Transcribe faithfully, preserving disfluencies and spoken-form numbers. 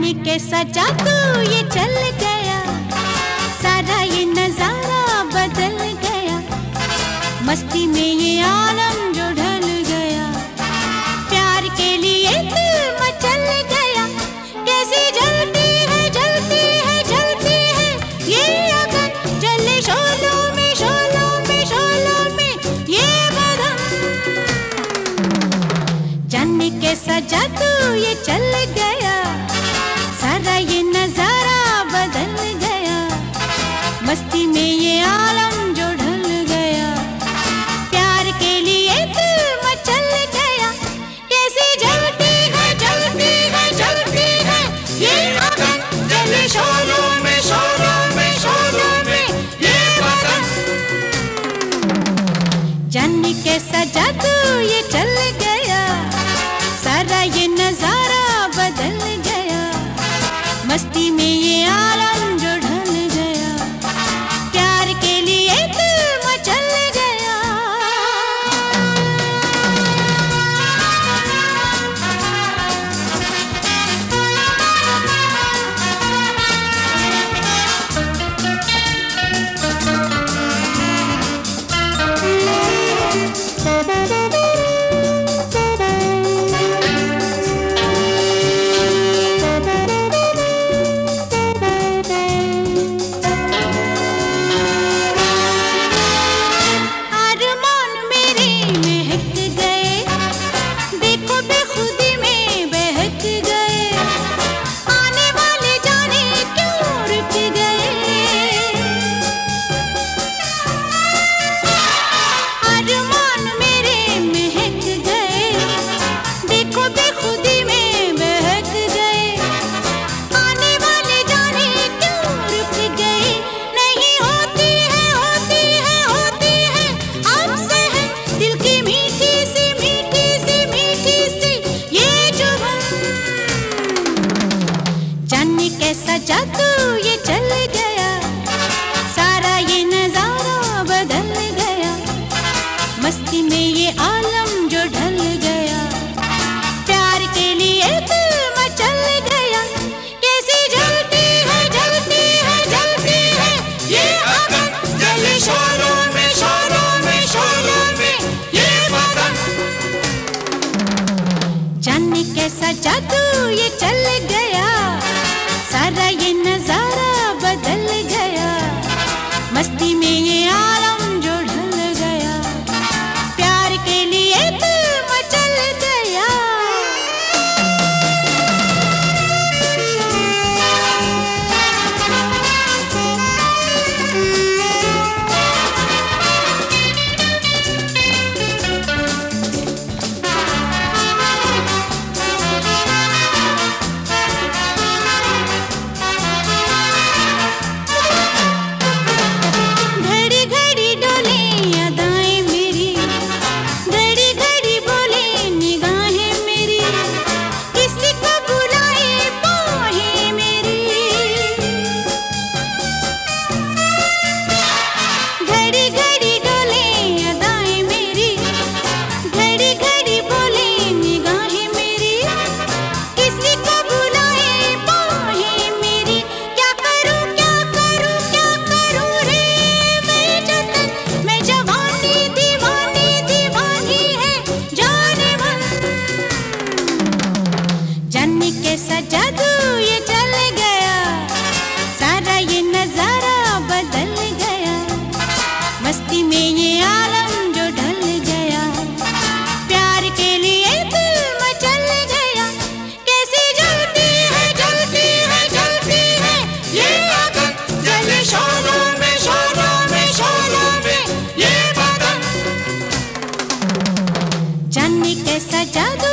जाने कैसा जादू ये चल गया, सारा ये नजारा बदल गया, मस्ती में ये आलम जो ढल गया, प्यार के लिए दिल मचल गया। कैसी जलती है जलती है जलती है ये अगन, जले शोलों में शोलों में शोलों में ये बदन। जाने कैसा जादू ये चल गया, सारा ये नजारा बदल गया, मस्ती में ये आलम जो ढल गया, प्यार के लिए दिल मचल गया। कैसी जलती है जलती है जलती है ये अगन, जले शोलों में शोलों में शोलों में ये बदन। जाने कैसा जादू ये चल गया, सारा ये नजारा बदल गया, मस्ती में ये आलम जो ढल गया, प्यार के लिए दिल मचल गया। कैसा जादू ये चल गया, सारा ये नजारा बदल गया, मस्ती में ये आलम जो ढल गया, प्यार के लिए दिल मचल गया। कैसी जलती है जलती है जलती है ये अगन, जले शोलों में शोलों में शोलों में ये बदन। जाने कैसा जादू ये चल गया, सारा ये नजारा बदल गया, मस्ती में ये आलम जो ढल गया, प्यार के लिए दिल मचल गया। कैसा जादू ये चल गया, सारा ये नजारा बदल गया, मस्ती में ये आलम जो ढल गया, प्यार के लिए दिल मचल गया। कैसी जलती है जलती है जलती है ये अगन, जले शोलों में शोलों में शोलों में ये बदन। जाने कैसा जादू